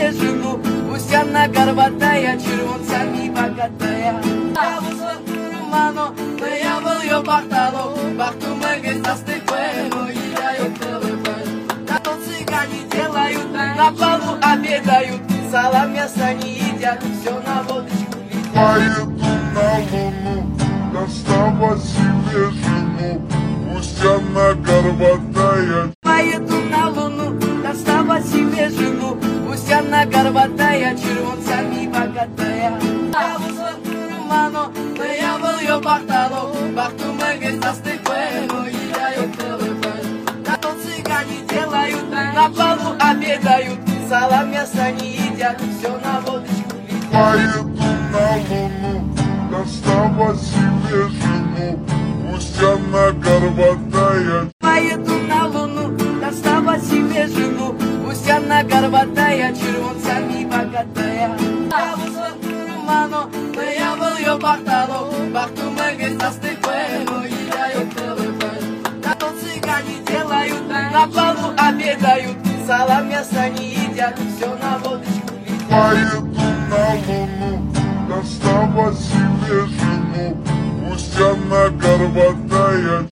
себе жену. Пусть она горбатая, червонцами богатая. Я вышла туману, но я был ее порталу. Бахту мы застык поэму, едают телефон. На то цыгане делают, на полу обедают. Салам мясо не едят, все на водочку летят. Поеду на луну, доставать себе жену. Пусть она горбатая. Поеду на луну, доставать себе жену. Пусть она горбатая, червонцами богатая. Я вышла туману, но я был ее порталу. Бахту мы застык поэму, едают телефон. На то цыгане делают, на полу обедают. Салам мясо не едят, все на водочку летят. Поеду на луну, доставать себе жену. Пусть она горбатая. Поеду на луну, доставать себе жену. Пусть она горбатая, червонцами богатая. Я вышла туману, но я был ее порталу. Бахту мы застык поэму, едают телефон. На то цыгане делают, на полу обедают. Салам мясо не едят, все на водочку летят. Поеду на луну, доставать себе жену. Пусть она горбатая.